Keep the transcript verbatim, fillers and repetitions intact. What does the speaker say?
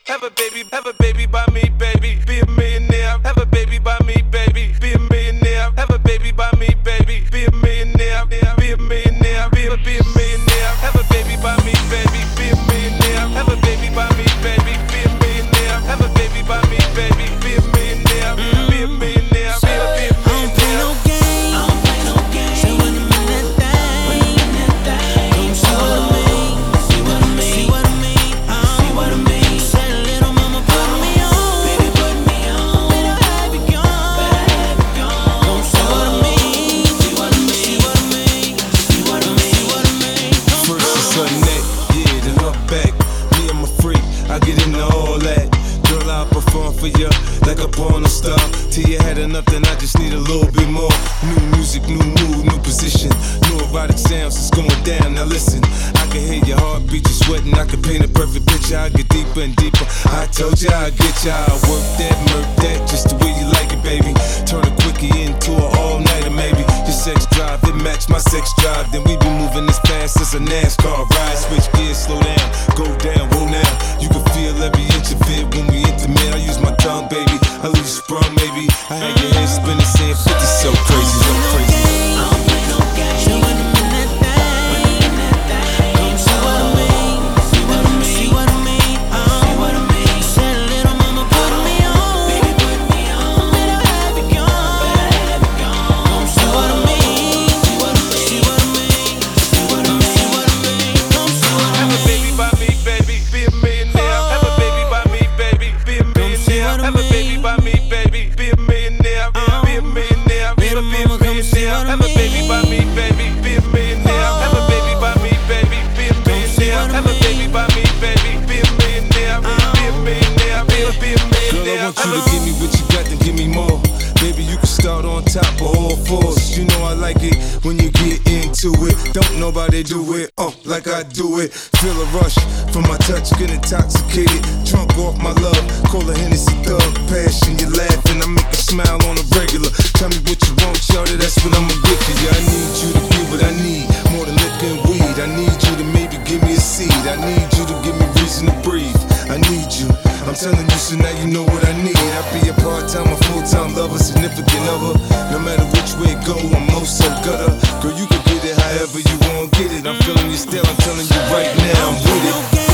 Have a baby, have a baby by me, baby. Be a millionaire. Have a baby by me, baby. Be a millionaire. Have a baby by me, baby. Be a millionaire. Be a millionaire. Be a be a millionaire. Have a baby by me, baby. Be a millionaire. Have a baby by me, baby. Be a millionaire. Have a baby by me, baby. Be a millionaire. Be a millionaire. Be a be a millionaire. I don't play no games. I don't play no games. Say when I'm in that thing. When I'm in that thing. Come see what I mean. See what I mean. See what I mean. See what I mean. Say little mama put me on. Baby put me on. Better have it gone. Better have it gone. Come see what I mean. See what I mean. See what I mean. See what I mean. See what I mean. First it's her neck, yeah, then her back. Me, I'm a freak, I get into all that. Girl, I'll perform for you like a porn star. Till you had enough, then I just need a little bit more. New music, new mood, new position. New erotic sounds, it's going down. Now listen, I can hear your heartbeat, you sweating. I can paint a perfect picture, I get deeper and deeper. I told you I'd get you, I work that, murk that, just the way you like it, baby. Turn a quickie into an all-nighter, maybe. Your sex drive, it match my sex drive. Then we be moving as fast as a NASCAR ride. Switch gears, slow down, go down, whoa now. You can feel every inch of it when we intimate. I use my tongue, baby. I leave you sprung, maybe. I had your head spinning, saying fifty, so crazy, so crazy. I don't play no games. Say when I'm in that thing. When I'm in that thing. Come see what I mean. See what I mean. See what I mean. See what I mean. Say little mama put me on. Baby put me on. Better have it gone. Better have it gone. Come see what I mean. See what I mean. See what I mean. See what I mean. See what I mean. Come see what I mean. Have a baby by me, baby. Be a millionaire. Have a baby by me, baby. Be a millionaire. Have a baby by me, baby. Be a millionaire. Be a millionaire. Be a be a millionaire. Have a baby by me, baby. Be a millionaire. Have a baby by me, baby. Be a millionaire. Have a baby by me, baby. Be a millionaire. Be a millionaire. Be a be a millionaire. Girl, I want you to give me what you got, then give me more. Baby, you can start on top of all fours. You know I like it when you get into it. Don't nobody do it, oh, like I do it. Feel a rush from my touch, get intoxicated. Drunk off my love, call a Hennessy thug. Passion, you laughing, I make you smile on a regular. Tell me what you want, shawty, that's what I'ma get for you. I need you to be what I need, more than liquor and weed. I need you to maybe give me a seed. I need you to give me reason to breathe. I need you, I'm telling you, so now you know what I need. I be a part-time or full-time lover, significant other. No matter which way it go, I'm most so gutter. Girl, you can get it however you want, get it. I'm feeling you still, I'm telling you right now, I'm with it.